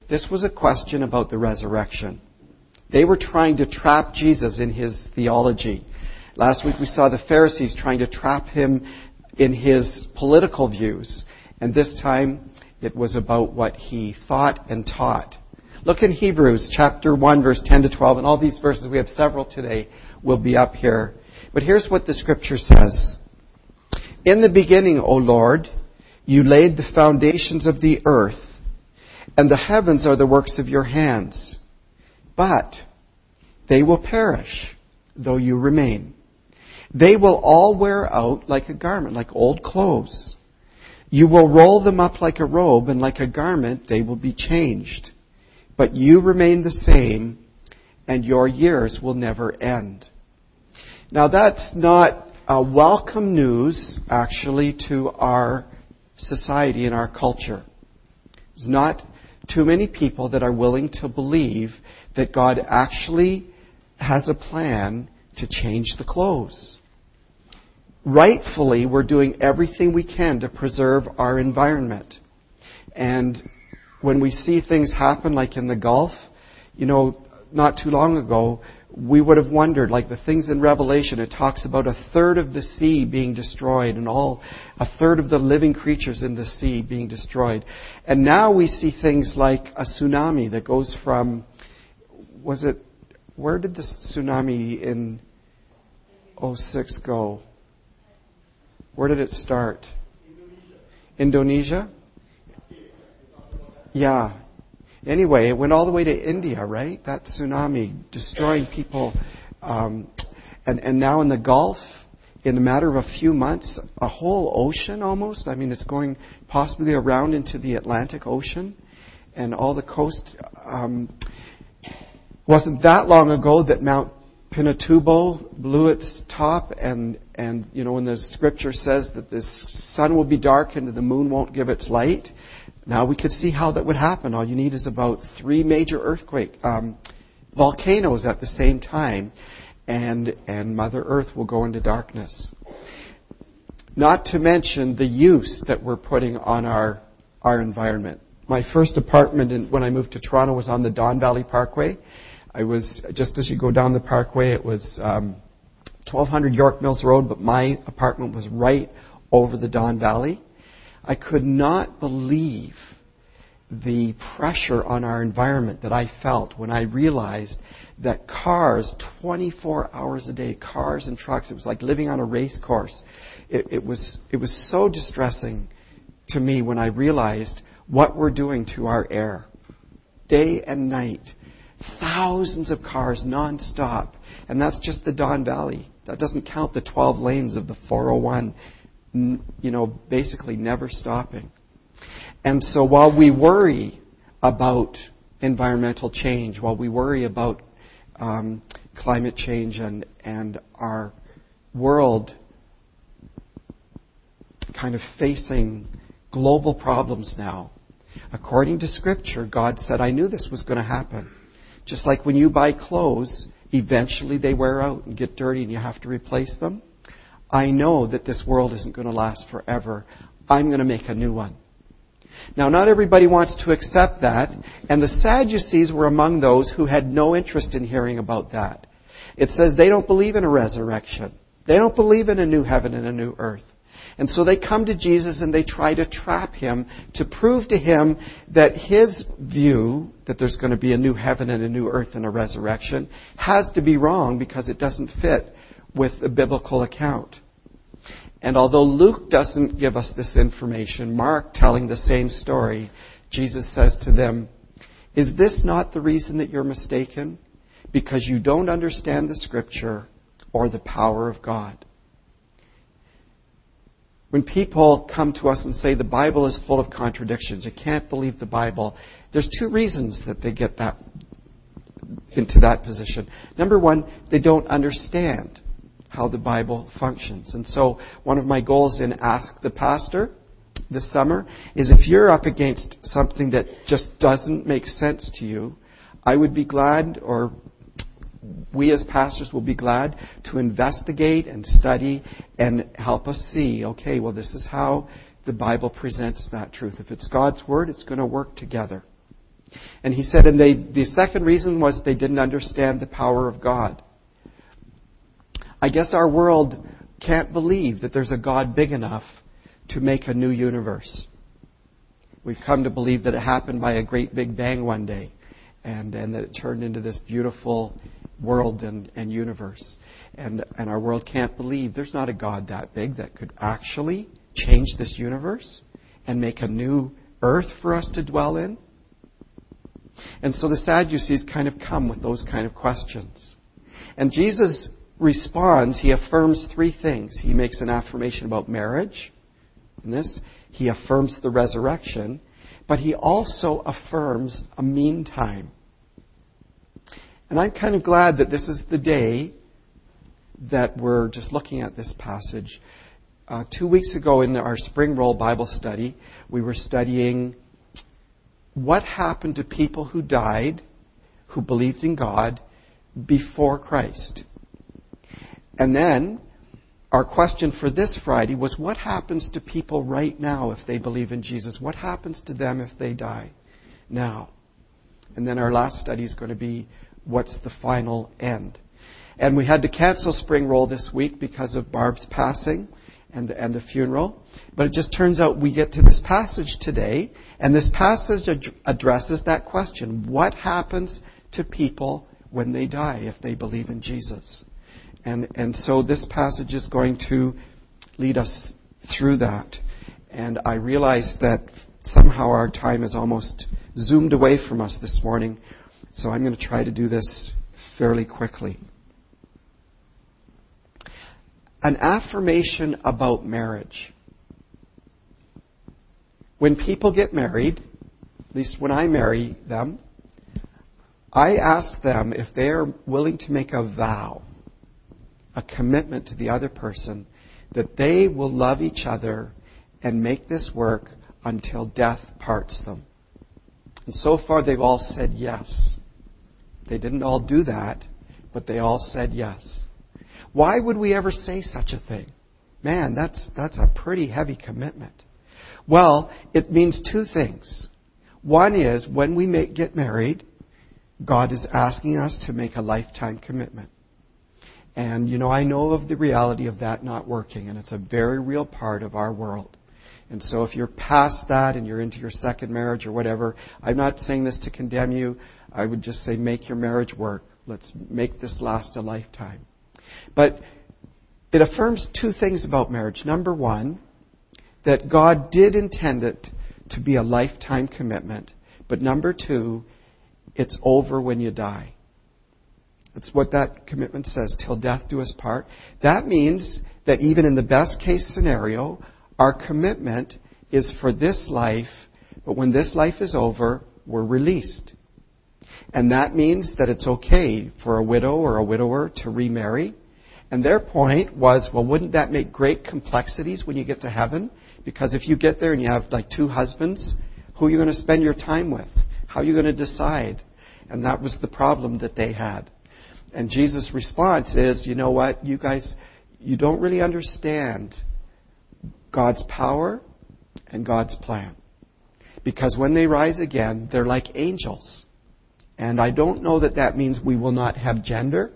This was a question about the resurrection. They were trying to trap Jesus in his theology. Last week we saw the Pharisees trying to trap him in his political views. And this time it was about what he thought and taught. Look in Hebrews chapter 1, verse 10 to 12. And all these verses, we have several today, will be up here. But here's what the scripture says. In the beginning, O Lord, you laid the foundations of the earth, and the heavens are the works of your hands. But they will perish, though you remain. They will all wear out like a garment, like old clothes. You will roll them up like a robe, and like a garment they will be changed. But you remain the same, and your years will never end. Now that's not welcome news, actually, to our society and our culture. There's not too many people that are willing to believe that God actually has a plan to change the clothes. Rightfully, we're doing everything we can to preserve our environment. And when we see things happen like in the Gulf, not too long ago, we would have wondered, like the things in Revelation, it talks about 1/3 of the sea being destroyed and 1/3 of the living creatures in the sea being destroyed. And now we see things like a tsunami that goes from, where did the tsunami in 2006 go? Where did it start? Indonesia? Yeah. Anyway, it went all the way to India, right? That tsunami destroying people. And now in the Gulf, in a matter of a few months, a whole ocean almost. I mean, it's going possibly around into the Atlantic Ocean. And all the coast. Wasn't that long ago that Mount Pinatubo blew its top and when the scripture says that the sun will be darkened and the moon won't give its light. Now we could see how that would happen. All you need is about 3 major volcanoes at the same time, and Mother Earth will go into darkness. Not to mention the use that we're putting on our environment. My first apartment when I moved to Toronto was on the Don Valley Parkway. I was, just as you go down the parkway, it was 1200 York Mills Road, but my apartment was right over the Don Valley. I could not believe the pressure on our environment that I felt when I realized that cars, 24 hours a day, cars and trucks, it was like living on a race course. It was so distressing to me when I realized what we're doing to our air. Day and night, thousands of cars nonstop. And that's just the Don Valley. That doesn't count the 12 lanes of the 401, basically never stopping. And so while we worry about environmental change, while we worry about climate change and our world kind of facing global problems now, according to Scripture, God said, I knew this was going to happen. Just like when you buy clothes, eventually they wear out and get dirty and you have to replace them. I know that this world isn't going to last forever. I'm going to make a new one. Now, not everybody wants to accept that, and the Sadducees were among those who had no interest in hearing about that. It says they don't believe in a resurrection. They don't believe in a new heaven and a new earth. And so they come to Jesus and they try to trap him to prove to him that his view that there's going to be a new heaven and a new earth and a resurrection has to be wrong because it doesn't fit with the biblical account. And although Luke doesn't give us this information, Mark, telling the same story, Jesus says to them, is this not the reason that you're mistaken? Because you don't understand the Scripture or the power of God. When people come to us and say the Bible is full of contradictions, you can't believe the Bible, there's 2 reasons that they get that into that position. Number one, they don't understand how the Bible functions. And so one of my goals in Ask the Pastor this summer is if you're up against something that just doesn't make sense to you, I would be glad, or we as pastors will be glad to investigate and study and help us see, okay, well, this is how the Bible presents that truth. If it's God's Word, it's going to work together. And he said, and the second reason was they didn't understand the power of God. I guess our world can't believe that there's a God big enough to make a new universe. We've come to believe that it happened by a great big bang one day, and that it turned into this beautiful world and universe. And our world can't believe there's not a God that big that could actually change this universe and make a new earth for us to dwell in. And so the Sadducees kind of come with those kind of questions. And Jesus responds, he affirms three things. He makes an affirmation about marriage. In this, he affirms the resurrection, but he also affirms a meantime. And I'm kind of glad that this is the day that we're just looking at this passage. 2 weeks ago in our Spring Roll Bible study, we were studying what happened to people who died, who believed in God, before Christ. And then our question for this Friday was, what happens to people right now if they believe in Jesus? What happens to them if they die now? And then our last study is going to be, what's the final end? And we had to cancel Spring Roll this week because of Barb's passing and the funeral. But it just turns out we get to this passage today, and this passage addresses that question. What happens to people when they die if they believe in Jesus? And so this passage is going to lead us through that. And I realize that somehow our time is almost zoomed away from us this morning, so I'm going to try to do this fairly quickly. An affirmation about marriage. When people get married, at least when I marry them, I ask them if they are willing to make a vow, a commitment to the other person, that they will love each other and make this work until death parts them. And so far they've all said yes. They didn't all do that, but they all said yes. Why would we ever say such a thing? Man, that's a pretty heavy commitment. Well, it means two things. One is, when we get married, God is asking us to make a lifetime commitment. And, I know of the reality of that not working, and it's a very real part of our world. And so if you're past that and you're into your second marriage or whatever, I'm not saying this to condemn you. I would just say, make your marriage work. Let's make this last a lifetime. But it affirms two things about marriage. Number one, that God did intend it to be a lifetime commitment. But number two, it's over when you die. That's what that commitment says, till death do us part. That means that even in the best case scenario, our commitment is for this life, but when this life is over, we're released. And that means that it's okay for a widow or a widower to remarry. And their point was, well, wouldn't that make great complexities when you get to heaven? Because if you get there and you have like two husbands, who are you going to spend your time with? How are you going to decide? And that was the problem that they had. And Jesus' response is, you know what, you guys, you don't really understand God's power and God's plan. Because when they rise again, they're like angels. And I don't know that means we will not have gender.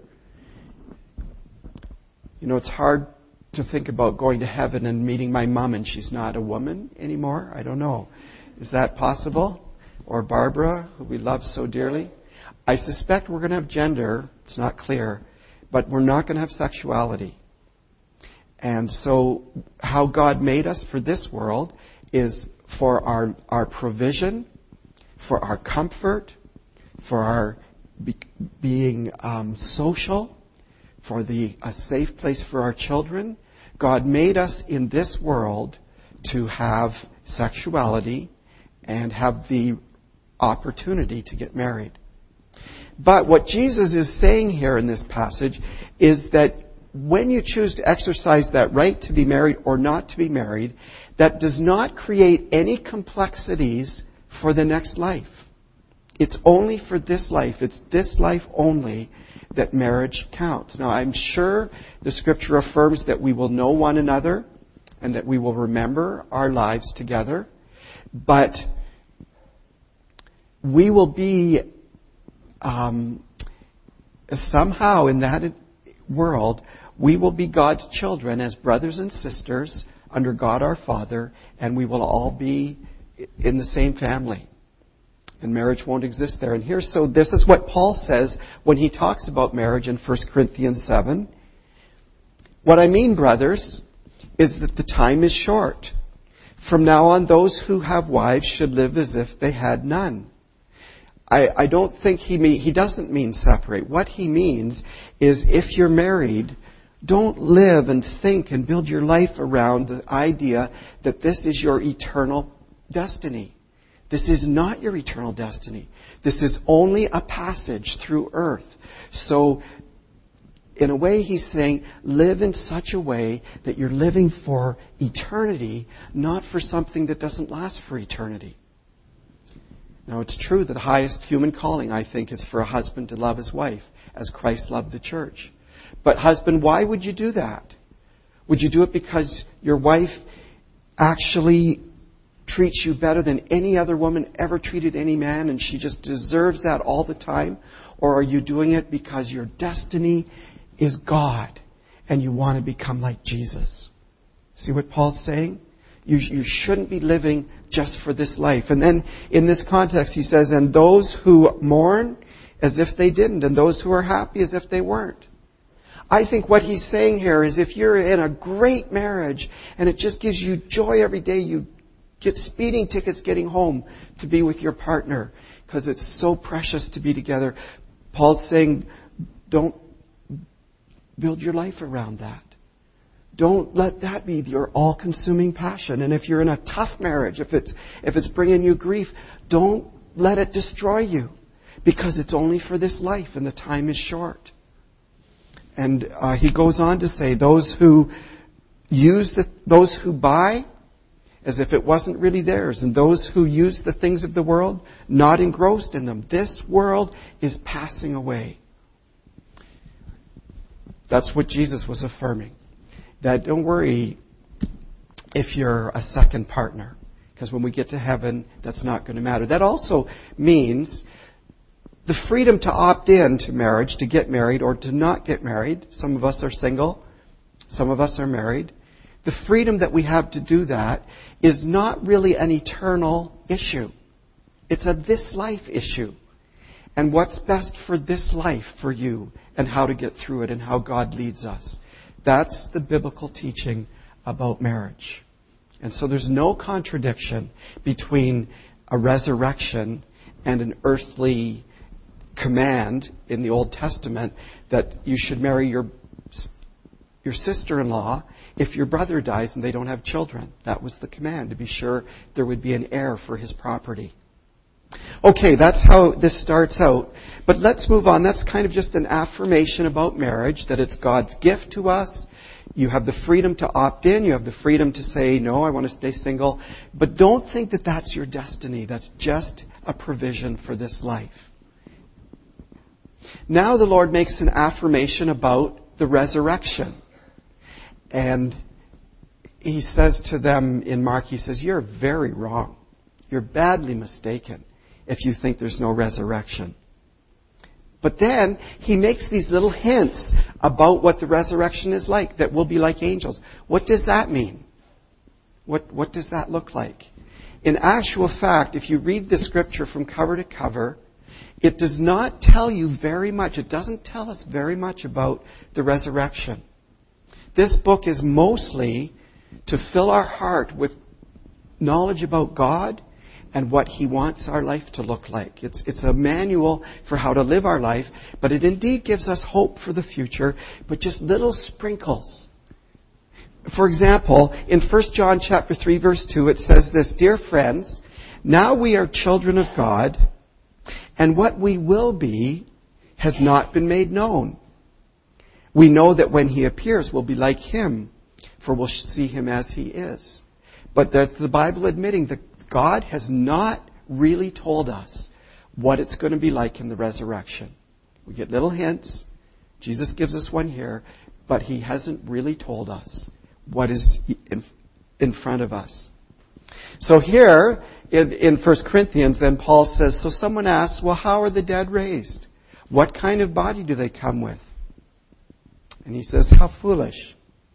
It's hard to think about going to heaven and meeting my mom and she's not a woman anymore. I don't know. Is that possible? Or Barbara, who we love so dearly? I suspect we're going to have gender. It's not clear. But we're not going to have sexuality. And so how God made us for this world is for our provision, for our comfort, for our being social, for a safe place for our children. God made us in this world to have sexuality and have the opportunity to get married. But what Jesus is saying here in this passage is that when you choose to exercise that right to be married or not to be married, that does not create any complexities for the next life. It's only for this life. It's this life only that marriage counts. Now, I'm sure the Scripture affirms that we will know one another and that we will remember our lives together. But we will be somehow in that world, we will be God's children as brothers and sisters under God our Father, and we will all be in the same family. And marriage won't exist there. And so this is what Paul says when he talks about marriage in 1 Corinthians 7. What I mean, brothers, is that the time is short. From now on, those who have wives should live as if they had none. I don't think he doesn't mean separate. What he means is if you're married, don't live and think and build your life around the idea that this is your eternal destiny. This is not your eternal destiny. This is only a passage through earth. So, in a way, he's saying, live in such a way that you're living for eternity, not for something that doesn't last for eternity. Now, it's true that the highest human calling, I think, is for a husband to love his wife as Christ loved the church. But husband, why would you do that? Would you do it because your wife actually treats you better than any other woman ever treated any man and she just deserves that all the time? Or are you doing it because your destiny is God and you want to become like Jesus? See what Paul's saying? You shouldn't be living just for this life. And then in this context he says, and those who mourn as if they didn't, and those who are happy as if they weren't. I think what he's saying here is if you're in a great marriage and it just gives you joy every day, you get speeding tickets getting home to be with your partner because it's so precious to be together. Paul's saying, don't build your life around that. Don't let that be your all-consuming passion. And if you're in a tough marriage, if it's bringing you grief, don't let it destroy you because it's only for this life and the time is short. And he goes on to say, those who buy as if it wasn't really theirs, and those who use the things of the world, not engrossed in them. This world is passing away. That's what Jesus was affirming. That don't worry if you're a second partner, because when we get to heaven, that's not going to matter. That also means the freedom to opt in to marriage, to get married or to not get married. Some of us are single. Some of us are married. The freedom that we have to do that is not really an eternal issue. It's a this life issue. And what's best for this life for you and how to get through it and how God leads us. That's the biblical teaching about marriage. And so there's no contradiction between a resurrection and an earthly command in the Old Testament that you should marry your sister-in-law if your brother dies and they don't have children. That was the command, to be sure there would be an heir for his property. Okay, that's how this starts out. But let's move on. That's kind of just an affirmation about marriage, that it's God's gift to us. You have the freedom to opt in. You have the freedom to say, no, I want to stay single. But don't think that that's your destiny. That's just a provision for this life. Now the Lord makes an affirmation about the resurrection. And he says to them in Mark, he says, you're very wrong. You're badly mistaken if you think there's no resurrection. But then he makes these little hints about what the resurrection is like, that we'll be like angels. What does that mean? What does that look like? In actual fact, if you read the scripture from cover to cover, it does not tell you very much. It doesn't tell us very much about the resurrection. This book is mostly to fill our heart with knowledge about God and what He wants our life to look like. It's a manual for how to live our life, but it indeed gives us hope for the future, but just little sprinkles. For example, in 1 John chapter 3, verse 2, it says this, Dear friends, now we are children of God, and what we will be has not been made known. We know that when He appears, we'll be like Him, for we'll see Him as He is. But that's the Bible admitting that God has not really told us what it's going to be like in the resurrection. We get little hints. Jesus gives us one here, but He hasn't really told us what is in front of us. So here, in 1 Corinthians, then Paul says, so someone asks, well, how are the dead raised? What kind of body do they come with? And he says, how foolish.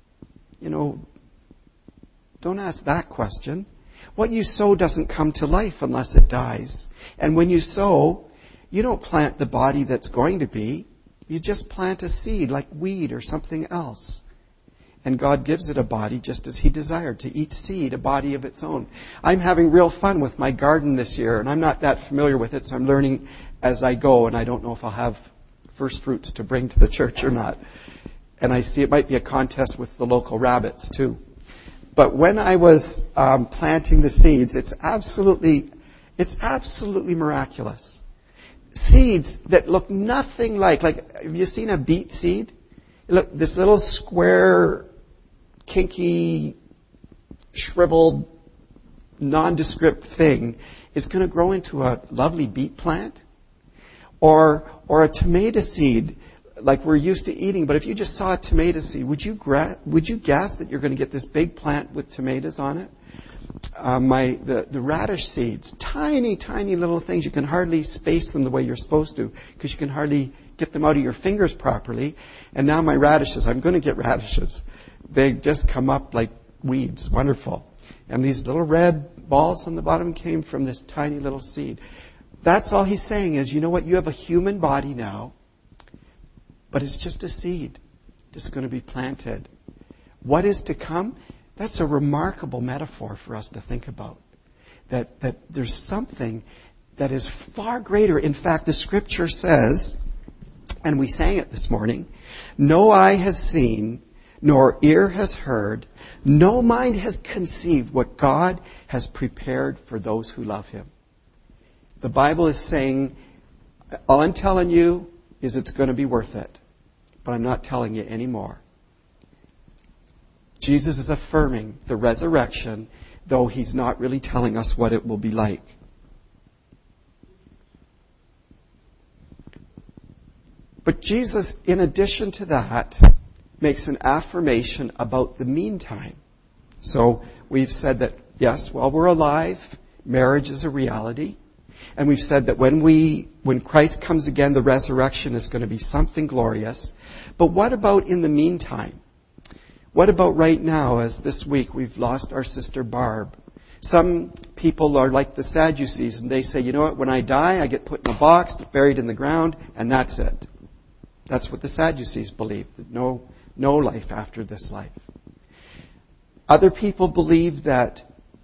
Don't ask that question. What you sow doesn't come to life unless it dies. And when you sow, you don't plant the body that's going to be. You just plant a seed like weed or something else. And God gives it a body just as He desired, to each seed a body of its own. I'm having real fun with my garden this year, and I'm not that familiar with it, so I'm learning as I go, and I don't know if I'll have first fruits to bring to the church or not. And I see it might be a contest with the local rabbits too. But when I was planting the seeds, it's absolutely miraculous. Seeds that look nothing like have you seen a beet seed? Look, this little square, kinky, shriveled, nondescript thing is going to grow into a lovely beet plant. Or a tomato seed, like we're used to eating. But if you just saw a tomato seed, would you guess that you're going to get this big plant with tomatoes on it? The radish seeds, tiny, tiny little things. You can hardly space them the way you're supposed to because you can hardly get them out of your fingers properly. And now my radishes, I'm going to get radishes. They just come up like weeds. Wonderful. And these little red balls on the bottom came from this tiny little seed. That's all he's saying is, you know what? You have a human body now, but it's just a seed that's going to be planted. What is to come? That's a remarkable metaphor for us to think about. That there's something that is far greater. In fact, the Scripture says, and we sang it this morning, no eye has seen, nor ear has heard, no mind has conceived what God has prepared for those who love Him. The Bible is saying, all I'm telling you is it's going to be worth it. But I'm not telling you any more. Jesus is affirming the resurrection, though He's not really telling us what it will be like. But Jesus, in addition to that, makes an affirmation about the meantime. So we've said that, yes, while we're alive, marriage is a reality. And we've said that when Christ comes again, the resurrection is going to be something glorious. But what about in the meantime? What about right now, as this week we've lost our sister Barb? Some people are like the Sadducees, and they say, you know what, when I die, I get put in a box, buried in the ground, and that's it. That's what the Sadducees believe, that no life after this life. Other people believe that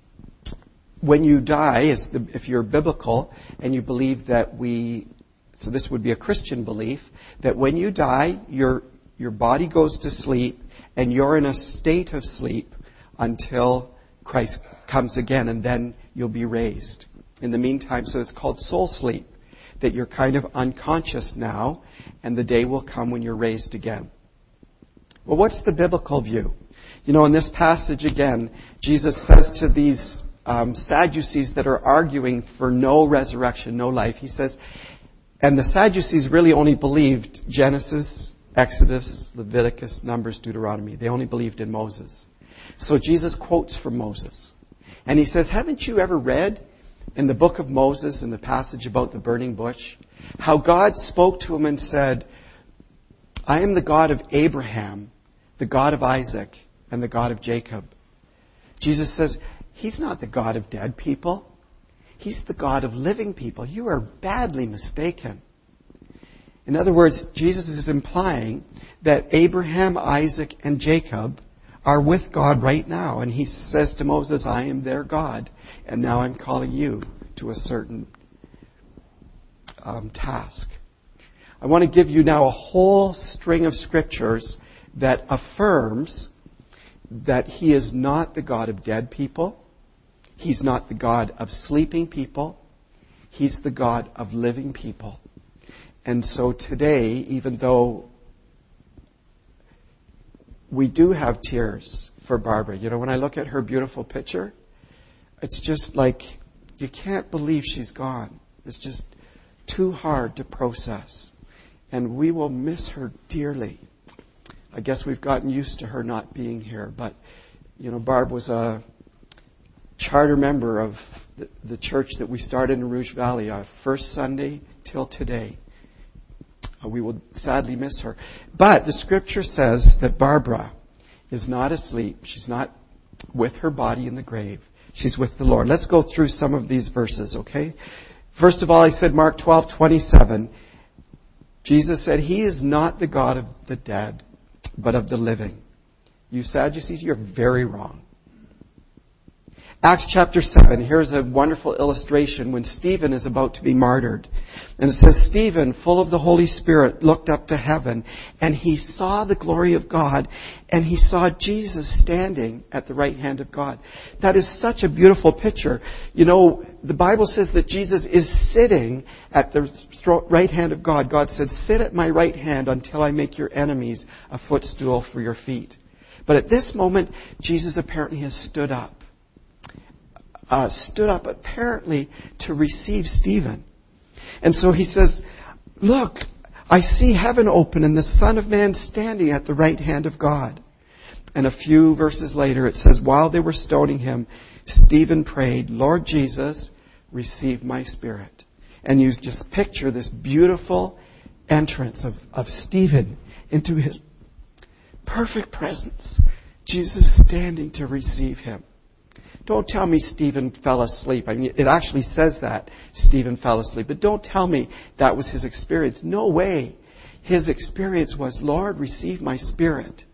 when you die, if you're biblical, and you believe that so this would be a Christian belief, that when you die, your body goes to sleep, and you're in a state of sleep until Christ comes again, and then you'll be raised. In the meantime, so it's called soul sleep, that you're kind of unconscious now, and the day will come when you're raised again. Well, what's the biblical view? In this passage again, Jesus says to these Sadducees that are arguing for no resurrection, no life, He says, and the Sadducees really only believed Genesis, Exodus, Leviticus, Numbers, Deuteronomy. They only believed in Moses. So Jesus quotes from Moses. And He says, haven't you ever read in the book of Moses, in the passage about the burning bush, how God spoke to him and said, I am the God of Abraham, the God of Isaac, and the God of Jacob. Jesus says, He's not the God of dead people. He's the God of living people. You are badly mistaken. In other words, Jesus is implying that Abraham, Isaac, and Jacob are with God right now. And He says to Moses, I am their God. And now I'm calling you to a certain task. I want to give you now a whole string of scriptures that affirms that He is not the God of dead people. He's not the God of sleeping people. He's the God of living people. And so today, even though we do have tears for Barbara, when I look at her beautiful picture, it's just like you can't believe she's gone. It's just too hard to process. And we will miss her dearly. I guess we've gotten used to her not being here. But, Barb was a charter member of the church that we started in Rouge Valley, our first Sunday till today. We will sadly miss her. But the scripture says that Barbara is not asleep. She's not with her body in the grave. She's with the Lord. Let's go through some of these verses, okay? First of all, I said Mark 12:27. Jesus said, He is not the God of the dead, but of the living. You Sadducees, you're very wrong. Acts chapter 7, here's a wonderful illustration when Stephen is about to be martyred. And it says, Stephen, full of the Holy Spirit, looked up to heaven, and he saw the glory of God, and he saw Jesus standing at the right hand of God. That is such a beautiful picture. You know, the Bible says that Jesus is sitting at the right hand of God. God said, sit at my right hand until I make your enemies a footstool for your feet. But at this moment, Jesus apparently has stood up apparently to receive Stephen. And so he says, look, I see heaven open and the Son of Man standing at the right hand of God. And a few verses later it says, while they were stoning him, Stephen prayed, Lord Jesus, receive my spirit. And you just picture this beautiful entrance of Stephen into his perfect presence. Jesus standing to receive him. Don't tell me Stephen fell asleep. I mean, it actually says that Stephen fell asleep. But don't tell me that was his experience. No way. His experience was, Lord, receive my spirit.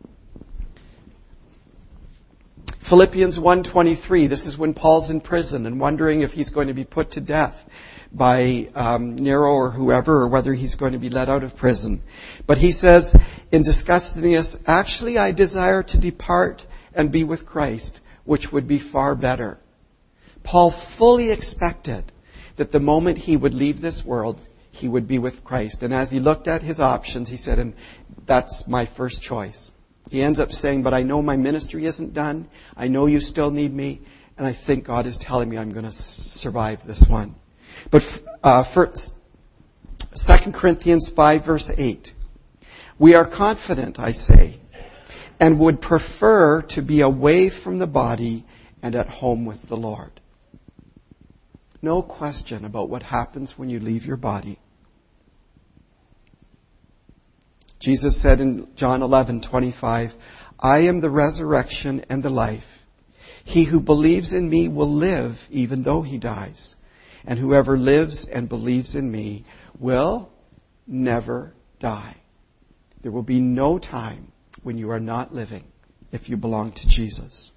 Philippians 1:23. This is when Paul's in prison and wondering if he's going to be put to death by Nero or whoever, or whether he's going to be let out of prison. But he says, in discussing this, actually I desire to depart and be with Christ, which would be far better. Paul fully expected that the moment he would leave this world, he would be with Christ. And as he looked at his options, he said, and that's my first choice. He ends up saying, but I know my ministry isn't done. I know you still need me. And I think God is telling me I'm going to survive this one. But for 2 Corinthians 5 verse 8, we are confident, I say, and would prefer to be away from the body and at home with the Lord. No question about what happens when you leave your body. Jesus said in John 11:25, I am the resurrection and the life. He who believes in me will live even though he dies. And whoever lives and believes in me will never die. There will be no time when you are not living if you belong to Jesus.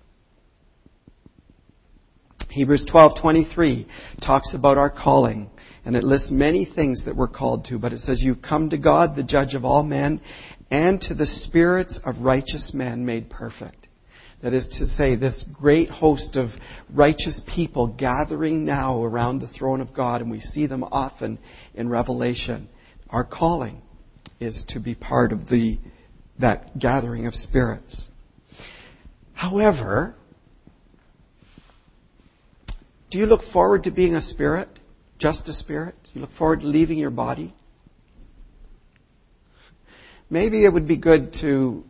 Hebrews 12:23 talks about our calling, and it lists many things that we're called to, but it says, you come to God, the judge of all men, and to the spirits of righteous men made perfect. That is to say, this great host of righteous people gathering now around the throne of God, and we see them often in Revelation. Our calling is to be part of that gathering of spirits. However, do you look forward to being a spirit? Just a spirit? Do you look forward to leaving your body? Maybe it would be good to,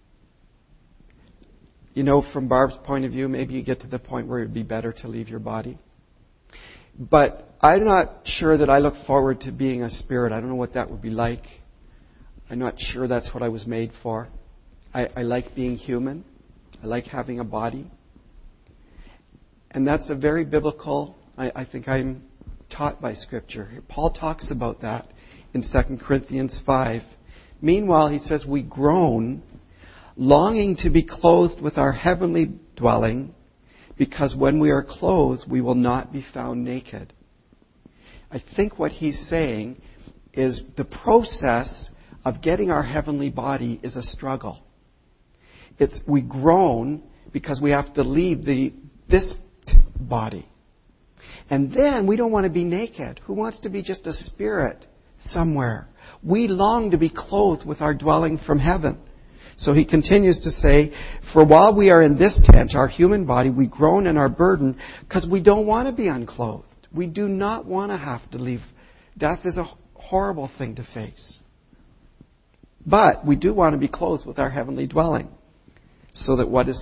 from Barb's point of view, maybe you get to the point where it would be better to leave your body. But I'm not sure that I look forward to being a spirit. I don't know what that would be like. I'm not sure that's what I was made for. I like being human. I like having a body. And that's a very biblical, I think I'm taught by Scripture. Paul talks about that in 2 Corinthians 5. Meanwhile, he says, we groan, longing to be clothed with our heavenly dwelling, because when we are clothed, we will not be found naked. I think what he's saying is the process of getting our heavenly body is a struggle. We groan because we have to leave this body. And then we don't want to be naked. Who wants to be just a spirit somewhere? We long to be clothed with our dwelling from heaven. So he continues to say, for while we are in this tent, our human body, we groan and are burdened because we don't want to be unclothed. We do not want to have to leave. Death is a horrible thing to face. But we do want to be clothed with our heavenly dwelling, so that what is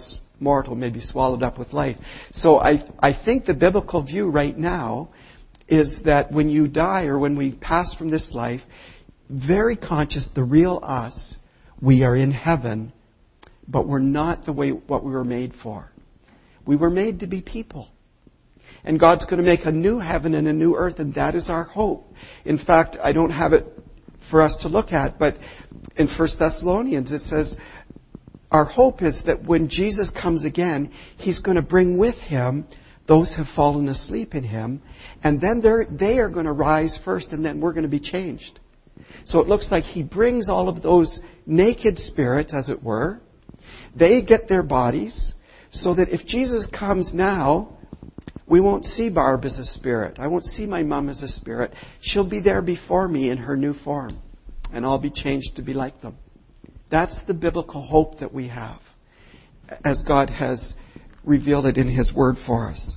mortal may be swallowed up with life. So I think the biblical view right now is that when you die or when we pass from this life, very conscious, the real us, we are in heaven, but we're not what we were made for. We were made to be people. And God's going to make a new heaven and a new earth, and that is our hope. In fact, I don't have it for us to look at, but in 1 Thessalonians it says, our hope is that when Jesus comes again, He's going to bring with Him those who have fallen asleep in Him, and then they are going to rise first, and then we're going to be changed. So it looks like He brings all of those naked spirits, as it were. They get their bodies, so that if Jesus comes now, we won't see Barb as a spirit. I won't see my mom as a spirit. She'll be there before me in her new form, and I'll be changed to be like them. That's the biblical hope that we have, as God has revealed it in His Word for us.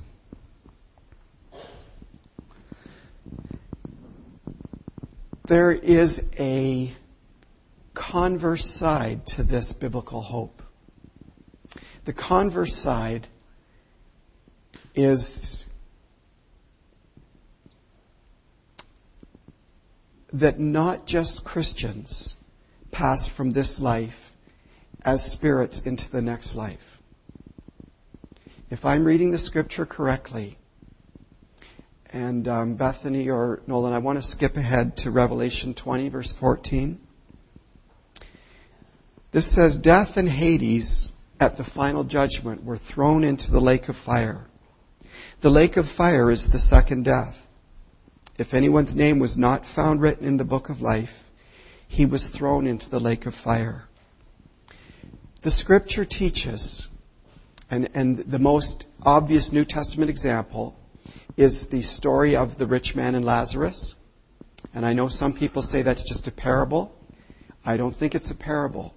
There is a converse side to this biblical hope. The converse side is that not just Christians pass from this life as spirits into the next life. If I'm reading the Scripture correctly, and Bethany or Nolan, I want to skip ahead to Revelation 20, verse 14. This says, death and Hades at the final judgment were thrown into the lake of fire. The lake of fire is the second death. If anyone's name was not found written in the book of life, he was thrown into the lake of fire. The Scripture teaches, and the most obvious New Testament example is the story of the rich man and Lazarus. And I know some people say that's just a parable. I don't think it's a parable.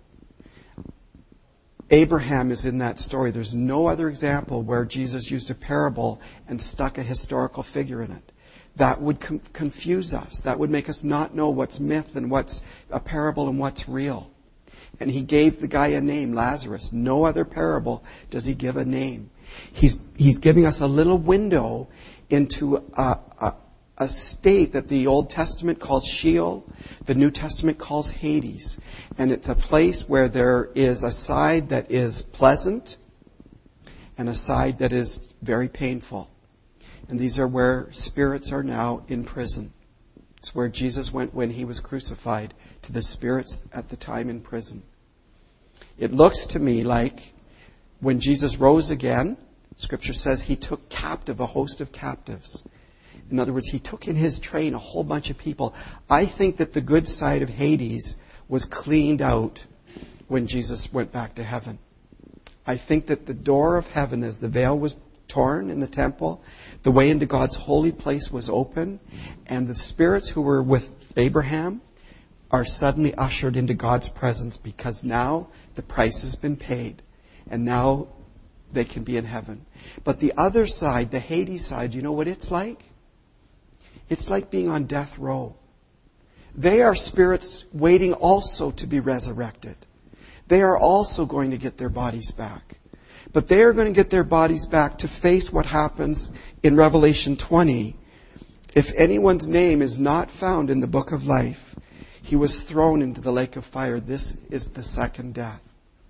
Abraham is in that story. There's no other example where Jesus used a parable and stuck a historical figure in it. That would confuse us. That would make us not know what's myth and what's a parable and what's real. And He gave the guy a name, Lazarus. No other parable does He give a name. He's giving us a little window into a state that the Old Testament calls Sheol, the New Testament calls Hades. And it's a place where there is a side that is pleasant and a side that is very painful. And these are where spirits are now in prison. It's where Jesus went when He was crucified, to the spirits at the time in prison. It looks to me like when Jesus rose again, Scripture says He took captive a host of captives. In other words, He took in His train a whole bunch of people. I think that the good side of Hades was cleaned out when Jesus went back to heaven. I think that the door of heaven, as the veil was torn in the temple, the way into God's holy place was open, and the spirits who were with Abraham are suddenly ushered into God's presence, because now the price has been paid, and now they can be in heaven. But the other side, the Hades side, you know what it's like? It's like being on death row. They are spirits waiting also to be resurrected. They are also going to get their bodies back. But they are going to get their bodies back to face what happens in Revelation 20. If anyone's name is not found in the book of life, he was thrown into the lake of fire. This is the second death.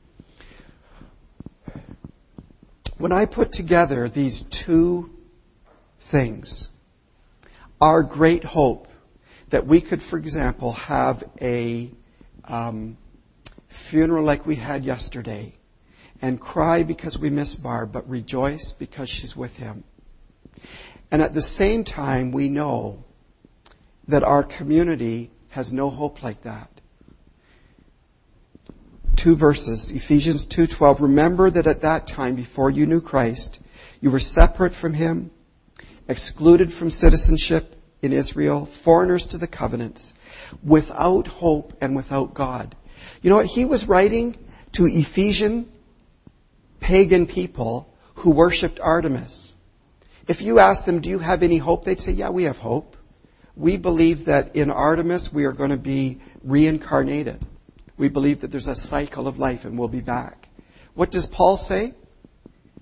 When I put together these two things, our great hope that we could, for example, have a funeral like we had yesterday and cry because we miss Barb, but rejoice because she's with Him. And at the same time, we know that our community has no hope like that. 2 verses, Ephesians 2:12. Remember that at that time, before you knew Christ, you were separate from Him, excluded from citizenship in Israel, foreigners to the covenants, without hope and without God. You know what? He was writing to Ephesian pagan people who worshipped Artemis. If you asked them, do you have any hope? They'd say, yeah, we have hope. We believe that in Artemis we are going to be reincarnated. We believe that there's a cycle of life and we'll be back. What does Paul say?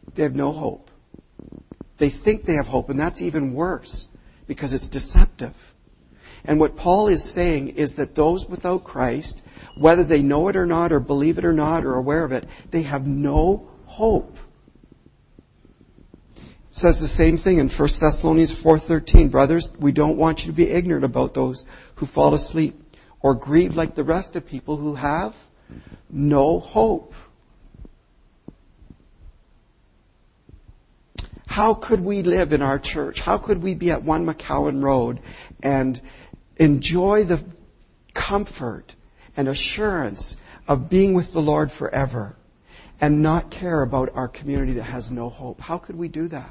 They have no hope. They think they have hope, and that's even worse because it's deceptive. And what Paul is saying is that those without Christ, whether they know it or not, or believe it or not, or aware of it, they have no hope. It says the same thing in 1 Thessalonians 4:13. Brothers, we don't want you to be ignorant about those who fall asleep or grieve like the rest of people who have no hope. How could we live in our church? How could we be at 1 McCowan Road and enjoy the comfort and assurance of being with the Lord forever and not care about our community that has no hope? How could we do that?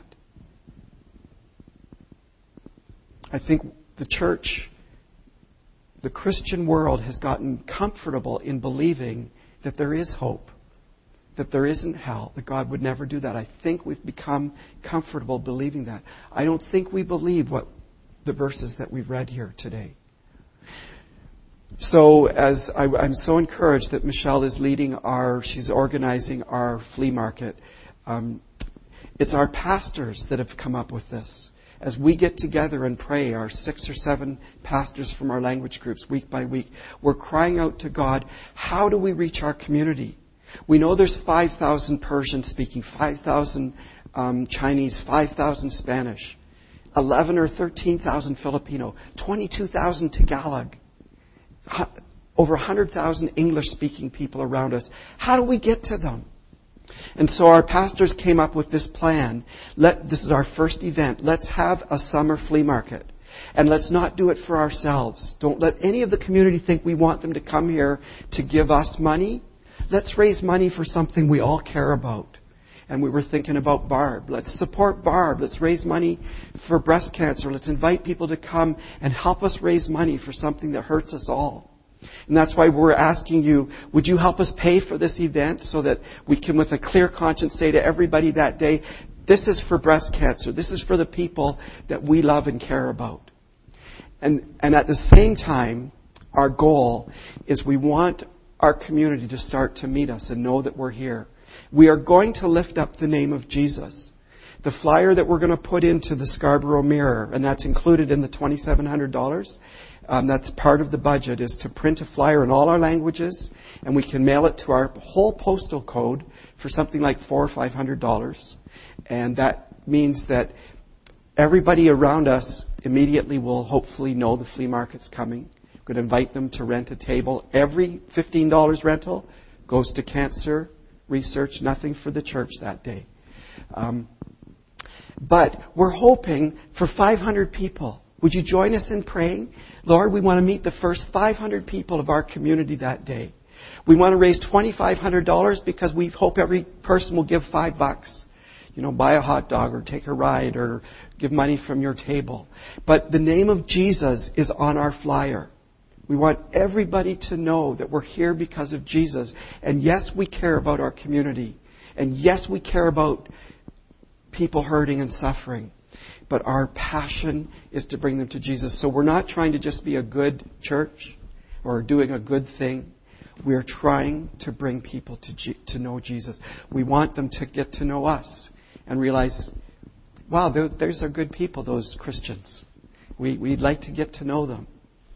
I think the church, the Christian world, has gotten comfortable in believing that there is hope, that there isn't hell, that God would never do that. I think we've become comfortable believing that. I don't think we believe what the verses that we've read here today. So as I'm so encouraged that Michelle is she's organizing our flea market. It's our pastors that have come up with this. As we get together and pray, our 6 or 7 pastors from our language groups week by week, we're crying out to God, how do we reach our community? We know there's 5,000 Persian speaking, 5,000 Chinese, 5,000 Spanish, 11 or 13,000 Filipino, 22,000 Tagalog, over 100,000 English speaking people around us. How do we get to them? And so our pastors came up with this plan. This is our first event. Let's have a summer flea market. And let's not do it for ourselves. Don't let any of the community think we want them to come here to give us money. Let's raise money for something we all care about. And we were thinking about Barb. Let's support Barb. Let's raise money for breast cancer. Let's invite people to come and help us raise money for something that hurts us all. And that's why we're asking you, would you help us pay for this event so that we can, with a clear conscience, say to everybody that day, this is for breast cancer. This is for the people that we love and care about. And at the same time, our goal is we want our community to start to meet us and know that we're here. We are going to lift up the name of Jesus. The flyer that we're going to put into the Scarborough Mirror, and that's included in the $2,700, that's part of the budget, is to print a flyer in all our languages, and we can mail it to our whole postal code for something like $400 or $500. And that means that everybody around us immediately will hopefully know the flea market's coming. We're going to invite them to rent a table. Every $15 rental goes to cancer research, nothing for the church that day. But we're hoping for 500 people. Would you join us in praying? Lord, we want to meet the first 500 people of our community that day. We want to raise $2,500 because we hope every person will give $5. Buy a hot dog or take a ride or give money from your table. But the name of Jesus is on our flyer. We want everybody to know that we're here because of Jesus. And yes, we care about our community. And yes, we care about people hurting and suffering. But our passion is to bring them to Jesus. So we're not trying to just be a good church or doing a good thing. We're trying to bring people to know Jesus. We want them to get to know us and realize, wow, those are good people, those Christians. We'd like to get to know them.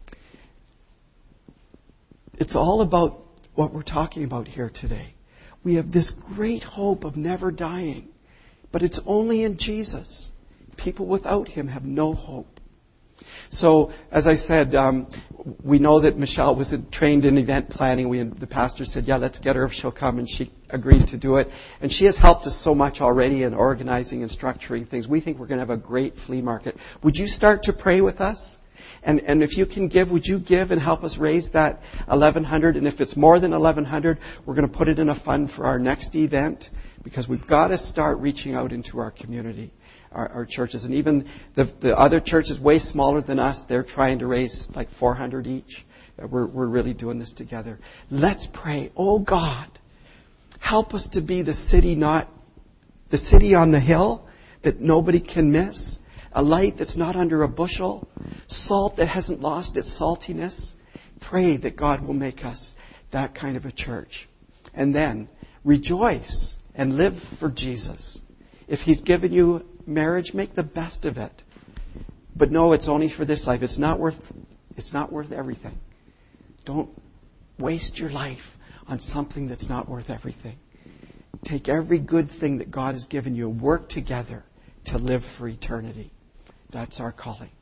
It's all about what we're talking about here today. We have this great hope of never dying, but it's only in Jesus. People without Him have no hope. So, as I said, we know that Michelle was trained in event planning. The pastor said, yeah, let's get her if she'll come, and she agreed to do it. And she has helped us so much already in organizing and structuring things. We think we're going to have a great flea market. Would you start to pray with us? And if you can give, would you give and help us raise that $1,100? And if it's more than $1,100, we're going to put it in a fund for our next event, because we've got to start reaching out into our community, our churches. And even the other churches way smaller than us, they're trying to raise like $400 each. We're really doing this together. Let's pray. Oh God, help us to be the city on the hill that nobody can miss. A light that's not under a bushel. Salt that hasn't lost its saltiness. Pray that God will make us that kind of a church. And then rejoice and live for Jesus. If He's given you marriage, make the best of it. But no, it's only for this life. It's not worth everything. Don't waste your life on something that's not worth everything. Take every good thing that God has given you and work together to live for eternity. That's our calling.